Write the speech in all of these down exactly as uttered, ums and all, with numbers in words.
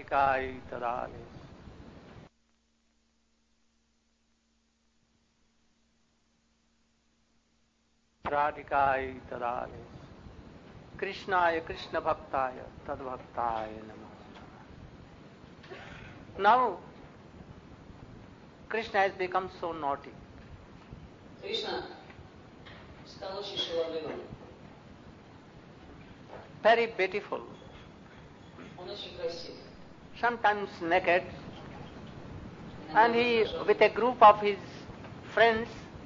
Radhikai Tadale. Radhikai Tadale. Krishnaya Krishna Bhaktaya Tadbhaktaya Namo. Now, Krishna has become so naughty. Krishna стал очень шаловливым. Very beautiful. Он очень красив. Sometimes naked. And he, with a group of his friends,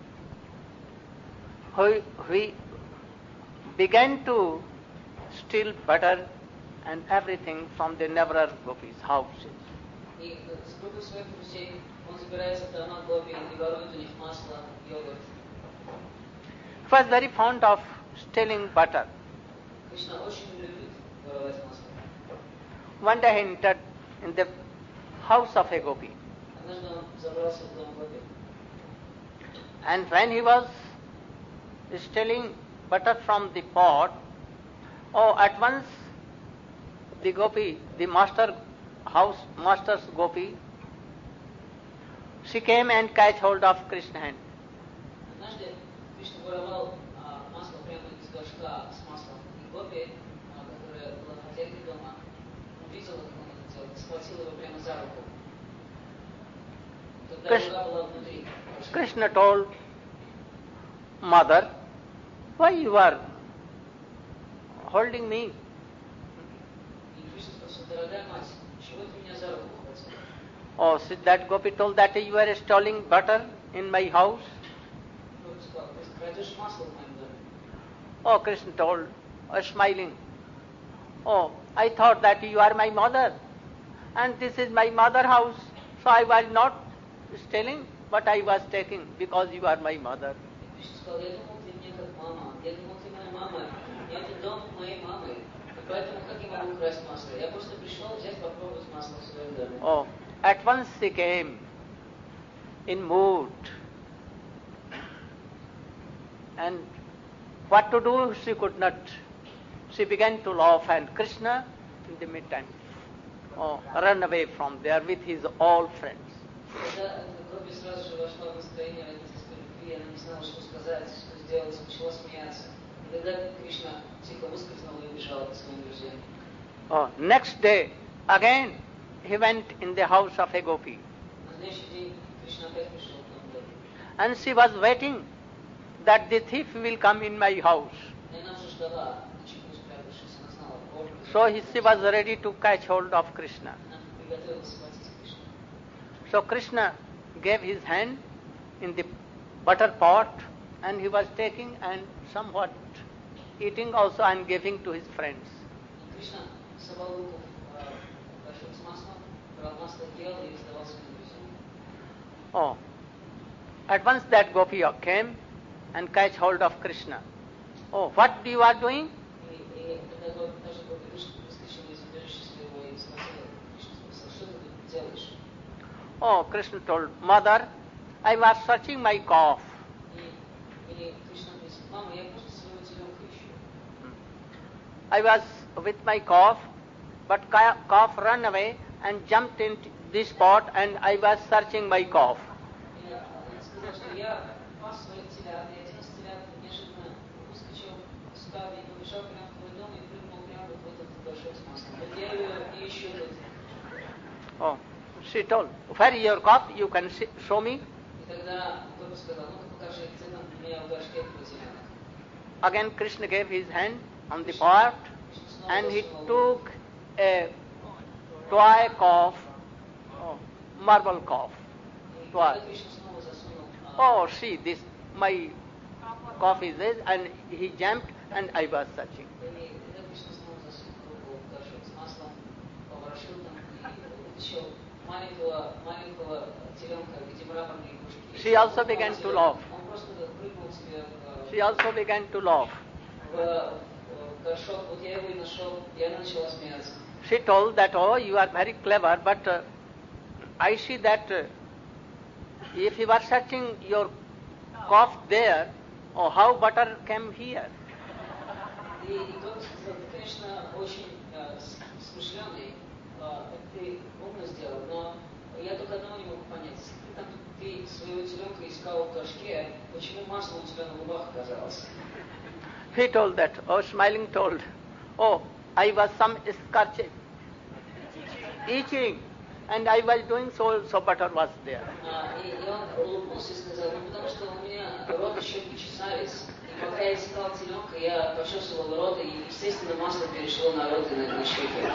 who, he began to steal butter and everything from the Navrar Gopis' houses. И с группой своих друзей он забирается в дома гопи и ворует у них масло, йогурт. He was very fond of stealing butter. Кришна очень любит воровать масло. One day he entered in the house of a gopi. Однажды он забрался в дом гопи. And when he was stealing butter from the pot, oh, at once the gopi, the master house, master's gopi, she came and catch hold of Krishna's hand. Однажды Кришна воровал а, масло прямо из горшка с маслом. И гопи, а, которая была хозяйкой дома, увидела, как он это делал, схватила его прямо за руку. Тогда Krishna, рука была внутри. Krishna told mother, why you are holding me? И Кришна спросил, дорогая мать, чего ты меня за руку ухватила? Oh, so that gopi told that you are stealing butter in my house. Гопи сказал, ты крадешь масло в моем доме. Oh, Krishna told, uh, smiling, oh, I thought that you are my mother, and this is my mother house, so I was not stealing, but I was taking because you are my mother. И Кришна сказал, я думал, ты мне как мама, я думал, ты моя мама, и это дом моей мамы, и поэтому как я могу украсть масло? Я просто пришел взять попробовать масло в своем доме. Oh, at once she came in mood, and what to do she could not. She began to laugh, and Krishna in the meantime oh, ran away from there with his all friends. Когда Гопи сразу же вошла в настроение родительской любви, она не знала, что сказать, что сделать, начала смеяться. И тогда Кришна тихо выскользнул и убежал к своим друзьям. Oh, next day, again, he went in the house of a gopi. На следующий день Кришна опять пришел к дому Гопи. And she was waiting that the thief will come in my house. И она уже ждала, на чеку спрятавшись, она знала, вор придет. So he, she was ready to catch hold of Krishna. Она приготовилась схватить Кришну. So Krishna gave his hand in the butter pot, and he was taking and somewhat eating also and giving to his friends. И Кришна совал руку в э, горшок с маслом, брал масло, ел и раздавал своим друзьям. Oh, at once that gopi came and catch hold of Krishna. Oh, what you are doing? И, и тогда Гопи, та же Гопи выскочила из убежища своего и схватила Кришну, спросила, что ты тут делаешь? Oh, Krishna told, Mother, I was searching my cough. И, и Кришна говорит, мама, я просто своего теленка ищу. I was with my cough, but ca- cough ran away and jumped into this pot, and I was searching my cough. И он сказал, что я пас своих телят, и один из телят неожиданно выскочил сюда и побежал прямо в твой дом и прыгнул прямо вот в этот горшок с маслом. Вот я ее и ищу тут. Oh, she told, where is your cough? You can see, show me. И тогда Гопи сказал, ну-ка покажи, где там у меня в горшке твой теленок. Again Krishna gave his hand on the pot, and he took a toy cough, oh, marble cough. И Toy. тогда Кришна снова засунул Oh, see, this, my cough is this, and he jumped, and I was searching. И тогда Кришна снова засунул руку в горшок с маслом, поворошил там и вытащил маленького, маленького теленка, где мраморные игрушки. She also began to laugh. Он просто прыгнул себе в, She also began to laugh. в, в горшок, вот я его и нашел, и она начала смеяться. She told that, oh, you are very clever, but uh, I see that uh, if you are searching your cough there, oh, how butter came here? И, и Гопи сказал, ты, конечно, очень э, смышленый, э, ты только одного не могу понять. Если ты, там, ты своего теленка искал в горшке, почему масло у тебя на губах оказалось? He told that, oh, smiling told, oh, I was some scorching, itching, and I was doing so, so butter was there. А, и, и он улыбнулся и сказал, ну потому что у меня рот и щеки чесались, и пока я искал теленка, я почесывал рот, и естественно масло перешло на рот и на, на щеки.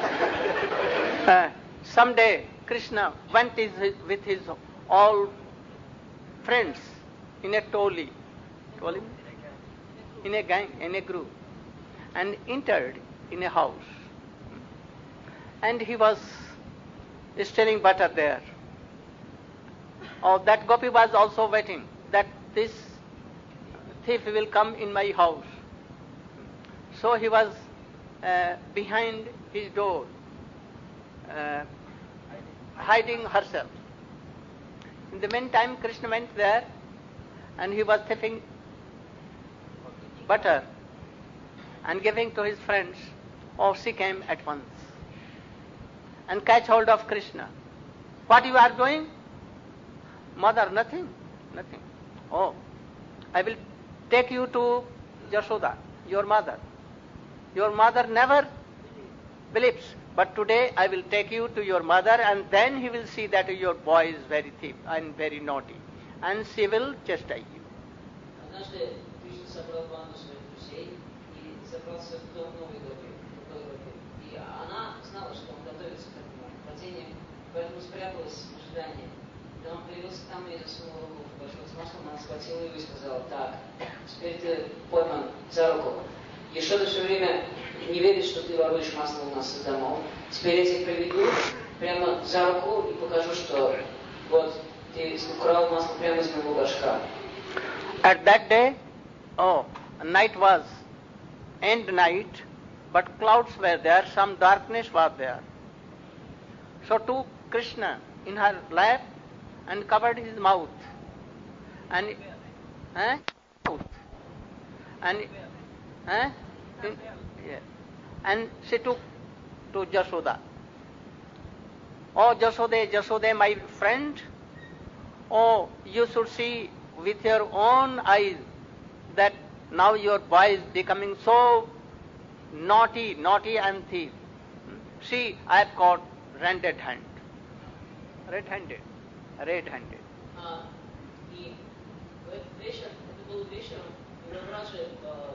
Uh, someday Krishna went his, with his all friends in a toli, toli, in a gang, in a group, and entered in a house. And he was stirring butter there. Oh, that gopi was also waiting that this thief will come in my house. So he was uh, behind his door, uh, hiding herself. In the meantime, Krishna went there and he was thieving butter and giving to his friends. Oh, she came at once and catch hold of Krishna. What you are doing? Mother, nothing, nothing. Oh, I will take you to Yashoda, your mother. Your mother never believes, but today I will take you to your mother, and then he will see that your boy is very thief and very naughty, and she will chastise you. Однажды Кришна собрал банду своих друзей и забрался в дом новой Гопи, и она знала, что он готовится к этому нападению, поэтому спряталась в ожидании. Когда он появился там и засунул руку в горшок с маслом, она схватила его и сказала: так, теперь ты пойман за руку. Ешода все время не верит, что ты воруешь масло у нас из домов. Теперь я тебя приведу прямо за руку и покажу, что вот ты украл масло прямо из моего горшка. At that day, oh, night was end night, but clouds were there, some darkness was there. So took Krishna in her lap and covered his mouth, and eh, mouth, and eh, in, yeah, and she took to Jashoda. Oh, Jasode, Jasode, my friend, oh, you should see with your own eyes that now your boy is becoming so naughty, naughty and thief. See, I have caught red-handed hand, red-handed, red-handed. А, и в этот вечер, это был вечером, когда вражи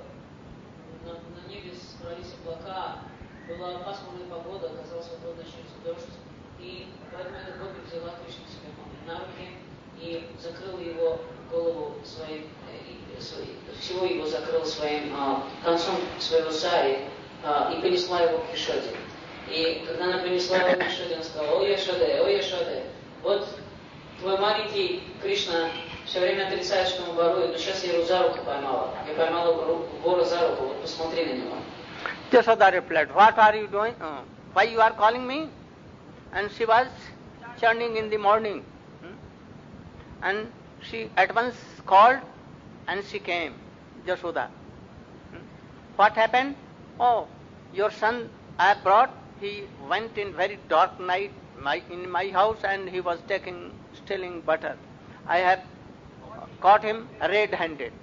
на, на небе собрались облака, была пасмурная погода, оказалось, вот начнется дождь, и поэтому эта Гопи взяла Кришну себе на руки и закрыла его голову своим, э, своей, всего его закрыла своим а, концом своего сари а, и понесла его к Ешоде. И когда она принесла его к Ешоде, она сказала: о, Ешоде, о, Ешоде, вот твой маленький Кришна все время отрицает, что он ворует, но сейчас я его за руку поймала. Я поймала вора за руку, вот посмотри на него. Yashoda replied, what are you doing? Uh, why you are calling me? And she was churning in the morning. Hmm? And she at once called and she came, Yashoda. Hmm? What happened? Oh, your son I brought, he went in very dark night my, in my house and he was taking, stealing butter. I have caught him red-handed.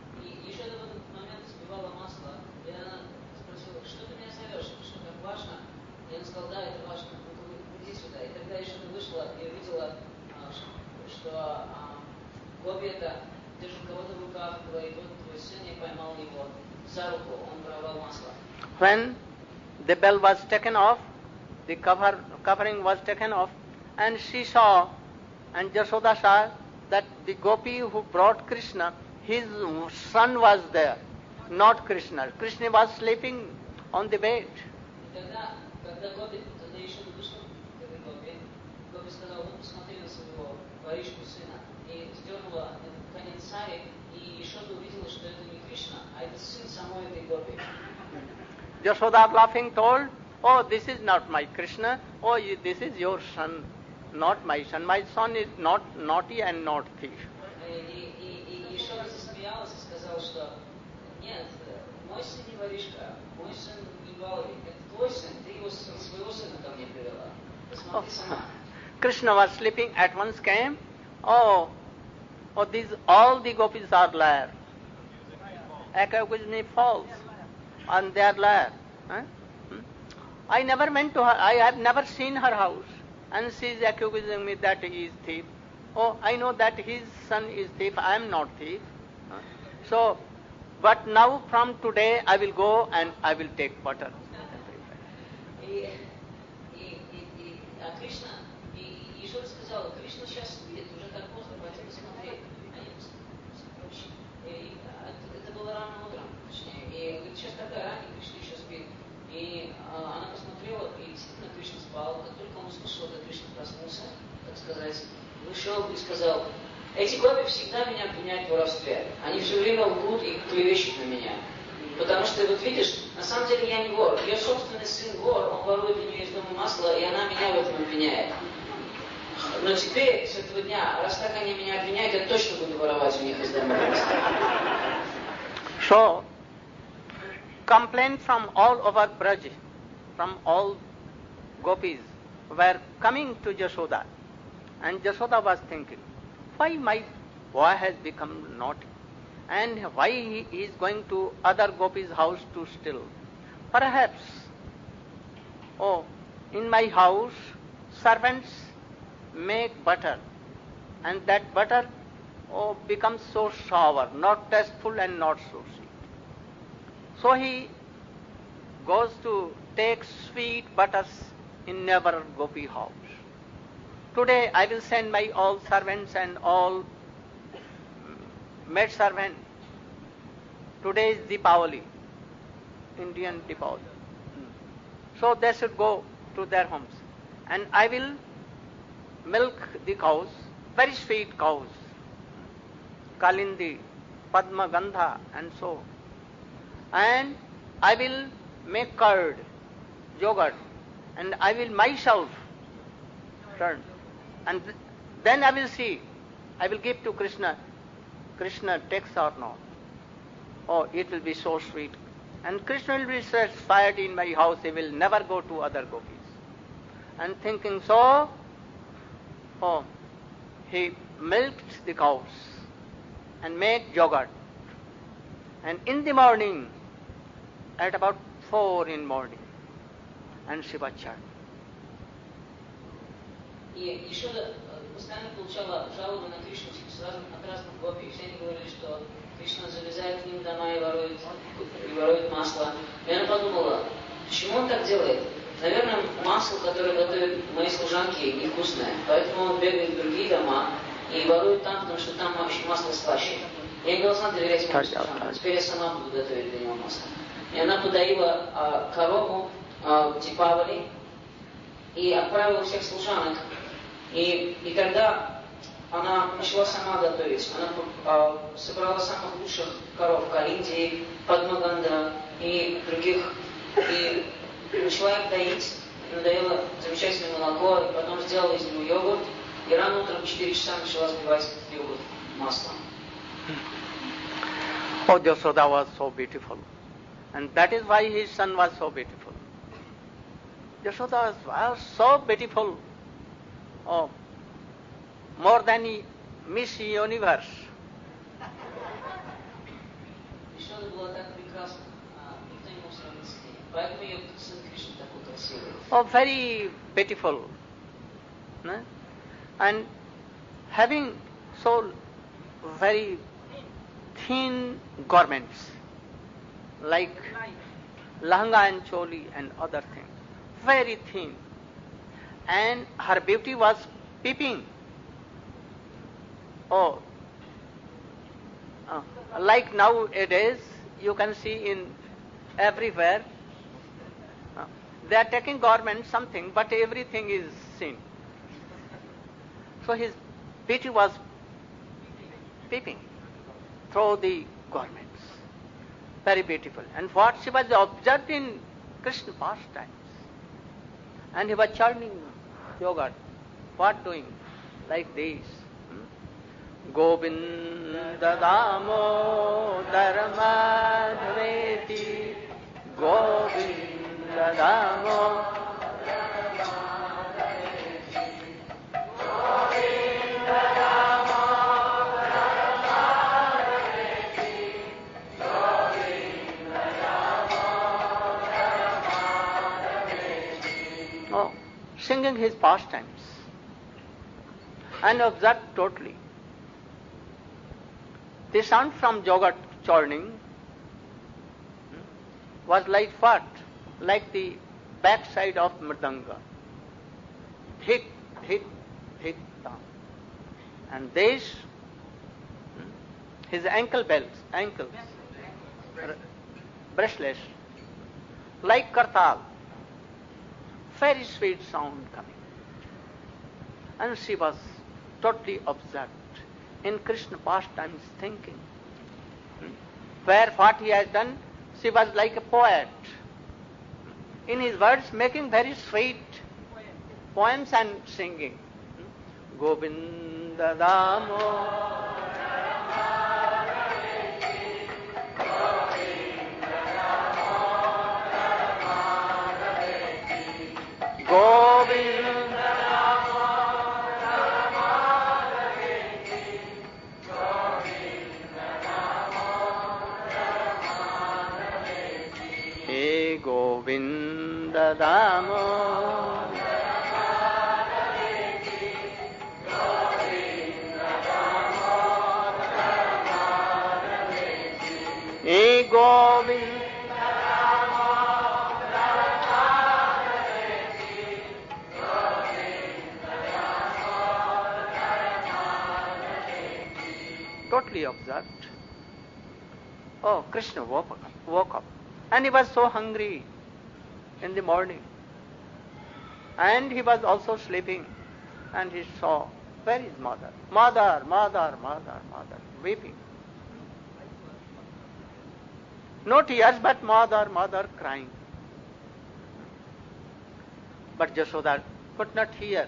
И он сказал: да, это важно, иди сюда. И тогда Ешода вышла и увидела, что Гопи это держит кого-то в руках, говорит: вот твой сын, я поймал его за руку, он воровал масло. When the bell was taken off, the cover, covering was taken off, and she saw, and Yashoda saw that the Gopi who brought Krishna, his son was there, not Krishna. Krishna was sleeping on the bed. Когда Гопи, когда Ешода вышла к этой Гопи, Гопи сказала: ну посмотри на своего воришку сына. И сдернула конец сари, и Ешода увидела, что это не Кришна, а это сын самой этой Гопи. Yashoda laughing told, oh, this is not my Krishna, oh, this is your son, not my son. My son is not naughty and not thief. И, и, и Ешода засмеялась и сказала, что нет, мой сын не воришка, мой сын не баловник, это твой сын, ты его своего сына ко мне привела. Посмотри сама. Krishna was sleeping, at once came, oh, oh, these all the gopis are liar. Ekagujni false, and they are liar. Huh? Hmm? I never went to her, I have never seen her house, and she is accusing me that he is thief. Oh, I know that his son is thief, I am not thief. Huh? So, but now from today I will go and I will take butter. И, и, и, и, а Кришна, и Ишвар сказал, Кришна сейчас спит, уже так поздно, пойти посмотреть. Они, и, это было рано утром, точнее, и говорит, сейчас такая ранняя, Кришна еще спит. И а, она посмотрела, и действительно Кришна спал. Как только он услышал, как Кришна проснулся, так сказать, вышел и сказал, эти гопи всегда меня обвиняют в воровстве. Они все время лгут и клевещут на меня. Потому что, вот видишь, на самом деле я не вор. Ее собственный сын вор, он ворует у нее из дома масло, и она меня в этом обвиняет. Но теперь, с этого дня, раз так они меня обвиняют, я точно буду воровать у них из дома масло. So, complaint from all over Braj, from all gopis, were coming to Jashoda. And Jashoda was thinking, why my boy has become naughty? And why he is going to other gopis' house to steal? Perhaps, oh, in my house, servants make butter, and that butter, oh, becomes so sour, not tasteful and not so sweet. So he goes to take sweet butters in neighbor gopi house. Today I will send my all servants and all maid servant. Today is Deepavali, Indian Deepavali. So they should go to their homes. And I will milk the cows, very sweet cows, Kalindi, Padma Gandha, and so. And I will make curd, yogurt, and I will myself turn. And th- then I will see, I will give to Krishna. Krishna takes or not. Oh, it will be so sweet. And Krishna will be satisfied in my house, he will never go to other gopis. And thinking so, oh, he milked the cows and made yogurt. And in the morning, at about four in morning, and Shiva Chart. И Ешода постоянно получала жалобы на Кришну от разных гопи. Все они говорили, что Кришна залезает к ним дома и ворует, и ворует масло. И она подумала, почему он так делает? Наверное, масло, которое готовят мои служанки, невкусное. Поэтому он бегает в другие дома и ворует там, потому что там вообще масло слаще. Я не должна доверять моим служанкам. Теперь я сама буду готовить для него масло. И она подоила а, корову а, в Дипавали и отправила всех служанок. И, и тогда она начала сама готовить. Она а, собрала самых лучших коров Калинди, Падмагандра и других. И начала их доить. Надоела замечательное молоко, и потом сделала из него йогурт. И рано утром в четыре часа начала сбивать этот йогурт маслом. Oh, Jashoda was so beautiful. And that is why his son was so beautiful. Jashoda was so beautiful. Oh, more than Miss Universe. Ешода была так прекрасна, никто не мог сравнить с ней. Поэтому ее сын Кришна такой красивый. Oh, very beautiful. No? And having so very thin garments, like lahanga and choli and other things, very thin. And her beauty was peeping. Oh, uh, like nowadays, you can see in everywhere, uh, they are taking garments, something, but everything is seen. So his beauty was peeping through the garments. Very beautiful. And what she was observed in Krishna pastimes. And he was churning yogurt. What doing? Like this. Govinda Damodar Madhaveti Govinda Damodar singing his pastimes and observed totally. The sound from Jagat churning was like what? Like the backside of Mridanga. Hit, hit, hit down. And this, his ankle bells, ankles, bracelets, like kartal, very sweet sound coming. And she was totally absorbed in Krishna pastimes thinking. Where what he has done, she was like a poet. In his words, making very sweet poems and singing. Govinda Damo. Govinda Damo E Govinda totally observed. Oh, Krishna woke up, woke up. And he was so hungry in the morning. And he was also sleeping. And he saw, where is mother? Mother, mother, mother, mother, weeping. No tears, but mother, mother crying. But Jashoda could not hear.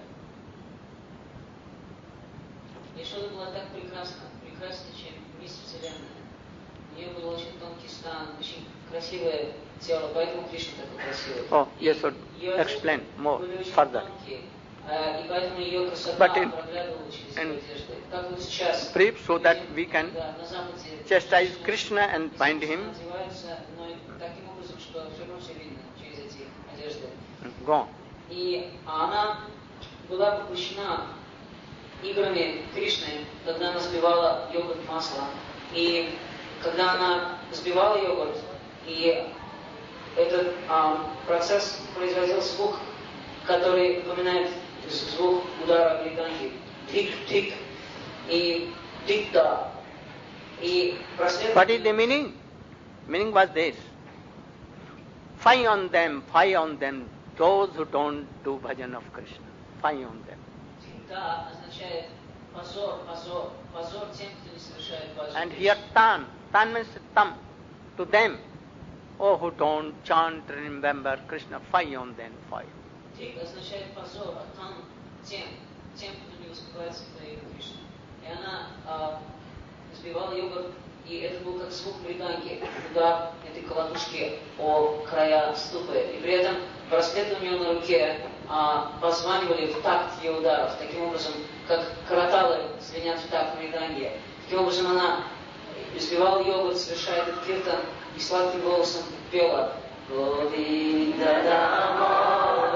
Яшода была так прекрасна, прекраснее, чем мисс Вселенная. У нее был очень тонкий стан, очень красивое тело, поэтому Кришна такой красивый. Oh, yes, sir. Explain more further. И поэтому ее красота проглядывала через ее одежды. Как вот сейчас, brief, so that we can на Западе chastise Krishna and find him. Одеваются, но таким образом, что все равно все видно через эти одежды. Go on. И она была поглощена играми Кришны, когда она взбивала йогурт в масло. И когда она взбивала йогурт, и этот а, процесс производил звук, который напоминает звук удара мриданги. Тик-тик и тик-та. И проследование... What is the meaning? Meaning was this. Fie on them, fie on them, those who don't do bhajan of Krishna. Fie on them. Тик-та означает позор, позор, позор тем, кто не совершает баджан. And here tan, tan means tam, to them, oh, who don't chant, remember Krishna, fie on them, fie. Тик означает позор, а там тем, тем, кто не воспевает святое Кришну. И она а, взбивала йогурт, и это был как звук мриданги, удар этой колотушки о края ступы. И при этом браслеты у нее на руке а, позванивали в такт ее ударов, таким образом, как караталы звенят в такт мриданги. Таким образом, она взбивала йогурт, совершая этот киртан, и сладким голосом пела Говинда Дамо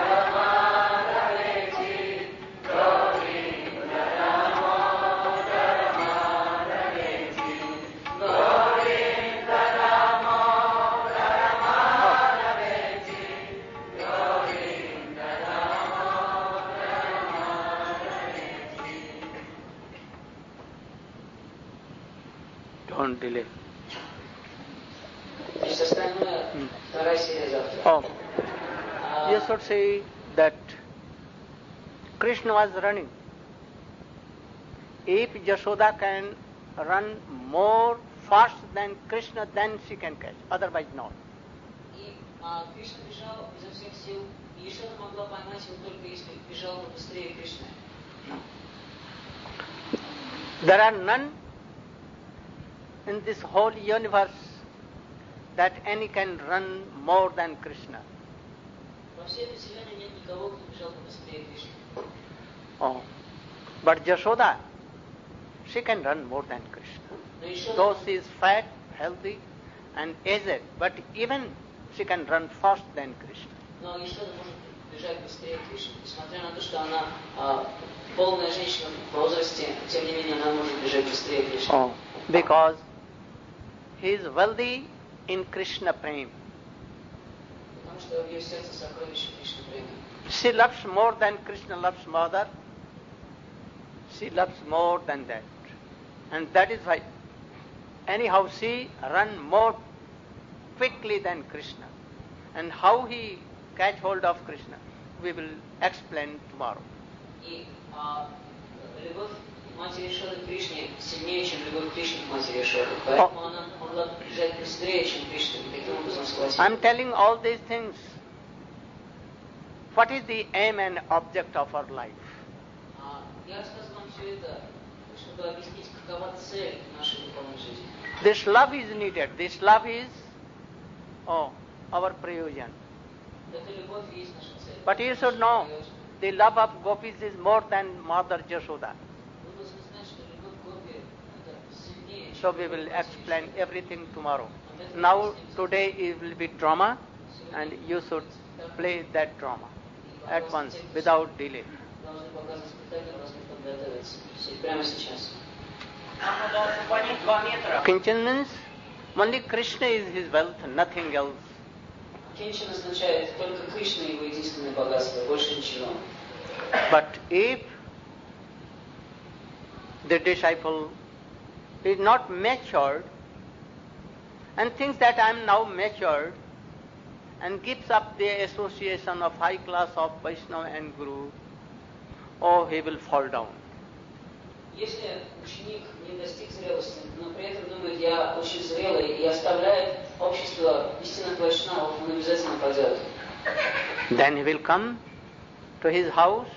Рамадавети, Говинда Дамо Рамадавети, Говинда Дамо Рамадавети, Говинda Damodara Madhaveti. Don't delay. Значит, остальное вторая серия завтра. Oh. You should say that Krishna was running. If Yashoda can run more fast than Krishna, then she can catch. Otherwise, not. И а, Кришна бежал изо всех сил, и Ешода могла поймать его только если бежал бы быстрее Кришны. There are none in this whole universe that any can run more than Krishna. Во всей этой вселенной нет никого, кто бежал бы быстрее Кришны. Oh. But Yashoda, she can run more than Krishna. Но Ешода, Though she is fat, healthy, and aged, but even she can run fast than Krishna. но Ешода может бежать быстрее к Кришне. Несмотря на то, что она а, полная женщина в возрасте, тем не менее она может бежать быстрее к Кришне. Oh, because he is wealthy in Krishna Prem. Потому что в ее сердце сокровище Кришны Према. She loves more than Krishna loves mother. She loves more than that. And that is why, anyhow, she run more quickly than Krishna. And how he catch hold of Krishna, we will explain tomorrow. И а, любовь матери Ешоды к Кришне сильнее, чем любовь Кришны к матери Ешоды. Поэтому oh. она могла бежать быстрее, чем Кришна, и таким образом схватить. I'm telling all these things. What is the aim and object of our life? А, я рассказываю вам все это, чтобы объяснить, какова цель нашей духовной жизни. This love is needed. This love is oh, our prayojan. Эта любовь и есть наша цель. But you should know, the love of gopis is more than Mother Jashoda. Вы должны знать, что любовь Гопи это сильнее. So we will explain everything tomorrow. Now, today it will be drama, and you should play that drama at once, without delay. Должны показывать спектакль, должны подготовиться. Прямо сейчас. Kinchan means only Krishna is his wealth, nothing else. Кинчин означает только Кришна его единственное богатство, больше ничего. But if the disciple is not matured and thinks that I am now matured and gives up the association of high class of Vaishnava and Guru, oh, he will fall down. Если ученик не достиг зрелости, но при этом думает, я очень зрелый, и оставляет общество истинных вайшнавов, он обязательно падет. Then he will come to his house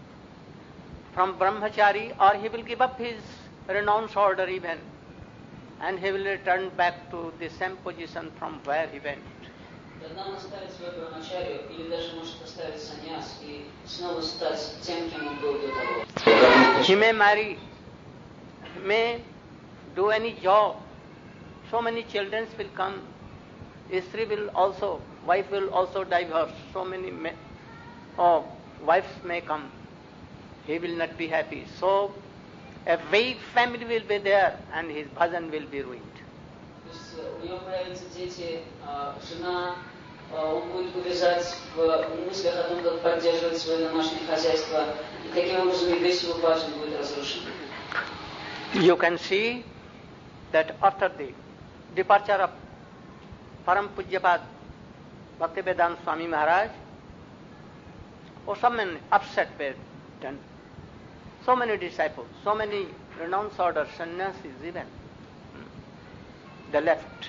from Brahmachari, or he will give up his renounced order even, and he will return back to the same position from where he went. Тогда он оставит свою брамачарию, или даже может оставить саньяс, и снова стать тем, кем он был до того. He may marry, he may do any job. So many children will come. Istri will also, wife will also divorce. So many men, oh, wives may come. He will not be happy. So a weak family will be there, and his bhajan will be ruined. То есть у него появятся дети, жена, он будет увязать в мыслях о том, как поддерживать свое домашнее хозяйство, и таким образом и весь его баджан будет разрушен. You can see that after the departure of Param Pujyapad Bhaktivedanta Swami Maharaj, oh, so many upset were done. So many disciples, so many renounced orders, sannyasis even, they left.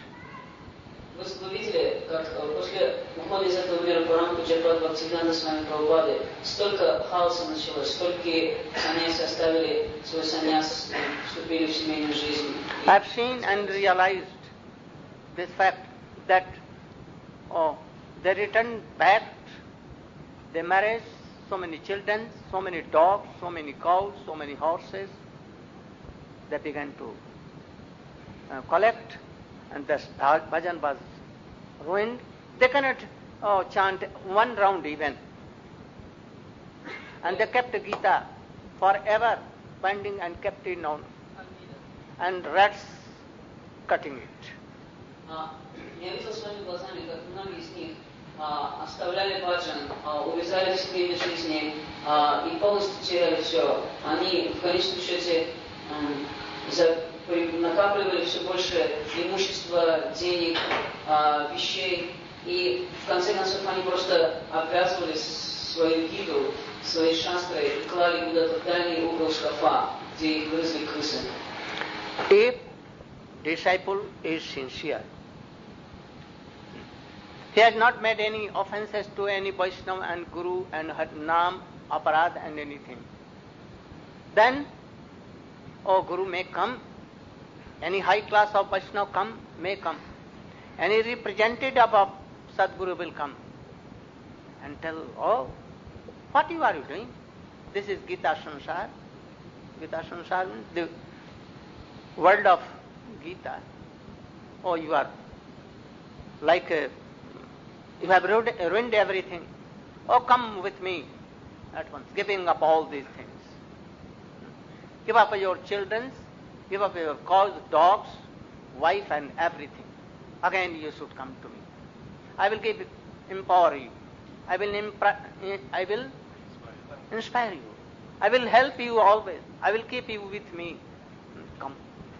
Вы видели, как после ухода из этого мира Парам Пуджапад Бхактивиданта Свами Прабхупады столько хаоса началось, столько саньяси оставили свой саньяс, вступили в семейную жизнь. I have seen and realized this fact that oh, they returned back, they married so many children, so many dogs, so many cows, so many horses. They began to uh, collect, and the bhajan was ruined. They cannot oh, chant one round even. And they kept the Gita forever binding and kept it on, and rats cutting it. Я видел своими глазами, как многие из них оставляли баджан, увязали в семейной жизни и полностью теряли все. Они в конечном счете накапливали все больше имущества, денег, вещей, и в конце концов они просто обвязывали свою гиду, свои шастры и клали куда-то в дальний угол шкафа, где их грызли крысы. If disciple is sincere, he has not made any offenses to any Vaishnava and Guru and Nam, Aparad and anything, then, oh, Guru may come, any high class of Vaishnava come, may come, any representative of Sadguru will come and tell, oh, what you are you doing? This is Gita Sansar. Gita Sansar means the world of Gita. Oh, you are like a, you have ruined, ruined everything. Oh, come with me at once, giving up all these things. Give up your children, give up your cows, dogs, wife and everything. Again you should come to me. I will give, empower you. I will, impra- I will inspire you. I will help you always. I will keep you with me. Come.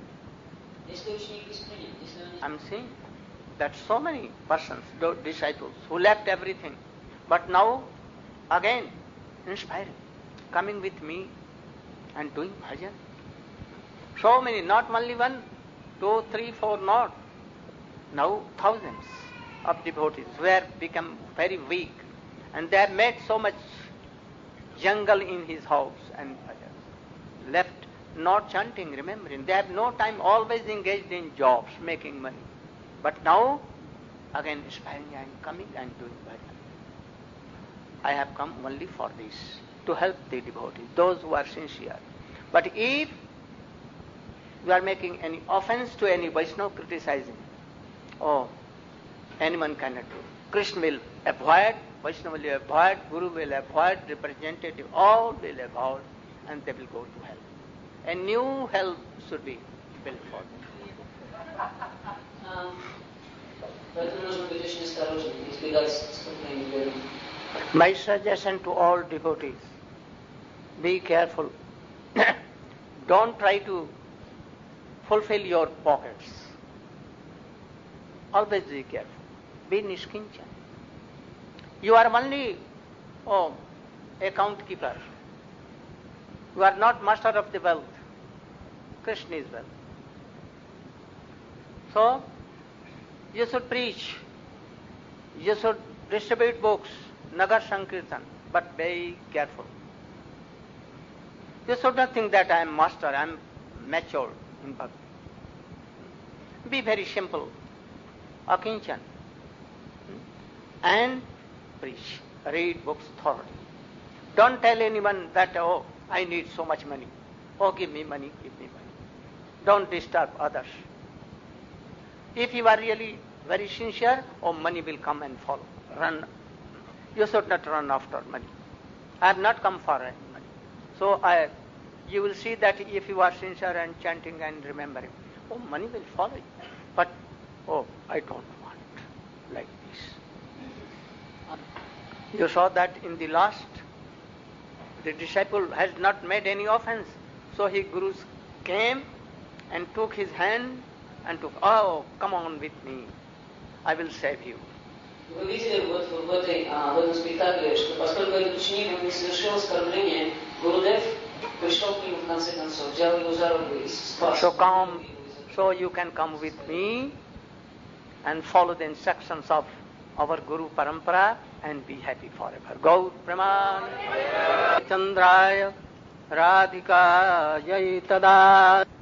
I'm saying that so many persons, disciples, who left everything, but now again inspiring, coming with me and doing bhajan. So many, not only one, two, three, four, not. Now thousands of devotees who have become very weak, and they have made so much jungle in his house and bhajan. Left not chanting, remembering. They have no time, always engaged in jobs, making money. But now, again inspiring and coming and doing bhajan. I have come only for this, to help the devotees, those who are sincere. But if you are making any offense to any Vaishnava, criticizing, oh, anyone cannot do. Krishna will avoid, Vaishnava will avoid, Guru will avoid, representative, all will avoid, and they will go to hell. A new hell should be built for them. My suggestion to all devotees, be careful. Don't try to fulfill your pockets. Always be careful. Be nishkinchan. You are only oh, account keeper. You are not master of the wealth. Krishna is wealth. So, you should preach. You should distribute books, Nagar Sankirtan, but be careful. You should not think that I am master, I am mature in bhakti. Be very simple, akinchan, and preach. Read books thoroughly. Don't tell anyone that, oh, I need so much money. Oh, give me money, give me money. Don't disturb others. If you are really very sincere, oh, money will come and follow. Run. You should not run after money. I have not come for money. So I, you will see that if you are sincere and chanting and remembering, oh, money will follow you. But, oh, I don't want like this. You saw that in the last, the disciple has not made any offense. So his gurus came and took his hand and took, oh, come on with me. I will save you. Вы видели вот в, этой, а, в этом спектакле, что поскольку этот ученик не совершил оскорбление, Гурудев пришел к нему в конце концов, взял его за руку и спас. So come, so you can come with me and follow the instructions of our Guru Parampara and be happy forever. Gaur Praman Chandraya Radhika Jai Tada